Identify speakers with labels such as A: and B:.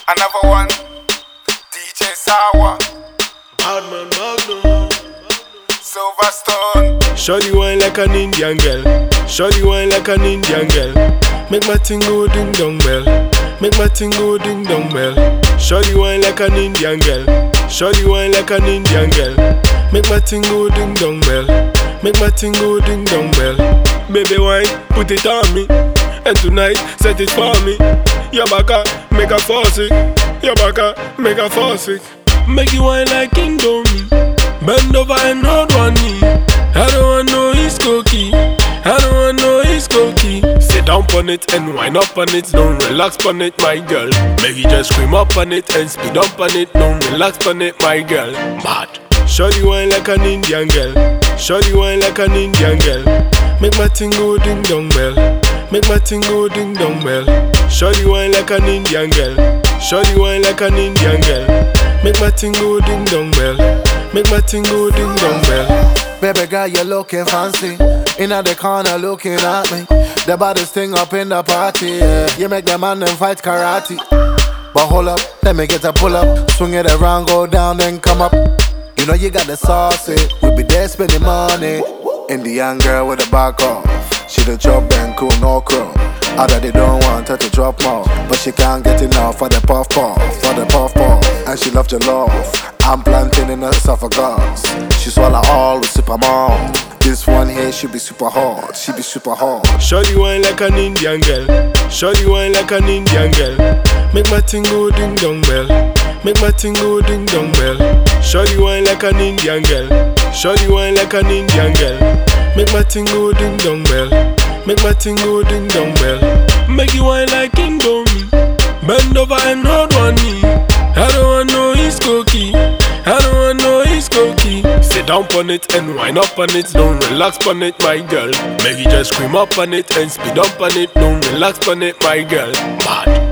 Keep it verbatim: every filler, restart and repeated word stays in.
A: Another one, D J Sawa,
B: Badman Magnum,
A: Silverstone.
B: Shawty wine like an Indian girl. Shawty wine like an Indian girl. Make my thing go ding dong bell. Make my thing go ding dong bell. Shawty wine like an Indian girl. Shawty wine like an Indian girl. Make my thing go ding dong bell. Make my thing go ding dong bell. Baby wine, put it on me. And tonight, set it for me. Your baka, make a force it. Your baka, make a force it. Make you wine like King Domi. Bend over and hold one knee. I don't want no East cookie. I don't want no East cookie. Sit down on it and wind up on it. Don't relax on it, my girl. Make you just scream up on it and speed up on it. Don't relax on it, my girl. Mad. Shawty wine like an Indian girl. Shawty wine like an Indian girl. Make my thing go ding dong bell. Make my thing go ding dong bell. Shawty wine like an Indian girl. Shawty wine like an Indian girl. Make my thing go ding dong bell. Make my thing go ding dong bell.
C: Baby girl, you looking fancy. Inna the corner looking at me. The baddest thing up in the party, yeah. You make the man them fight karate. But hold up, let me get a pull up. Swing it around, go down, then come up. You know you got the sauce, it. We be there spending money. Indian girl with a back off. She the chop and cool, no crow. Other they don't want her to drop more, but she can't get enough for the puff puff, for the puff puff. And she loves your love. I'm planting in her esophagus. She swallow all with super mom. This one here, she be super hard. She be super hard.
B: Shawty wine like an Indian girl. Shawty wine like an Indian girl. Make my thing go ding dong bell. Make my thing go ding dong bell. Shawty wine like an Indian girl. Shawty wine like an Indian girl. Make my thing go ding dong bell. Make my thing go ding dong bell. Make you wine like King Domi. Bend over and hold one knee. I don't want no East cookie. I don't want no East cookie. Sit down on it and wind up on it. Don't relax on it, my girl. Make you just scream up on it and speed up on it. Don't relax on it, my girl. Mad.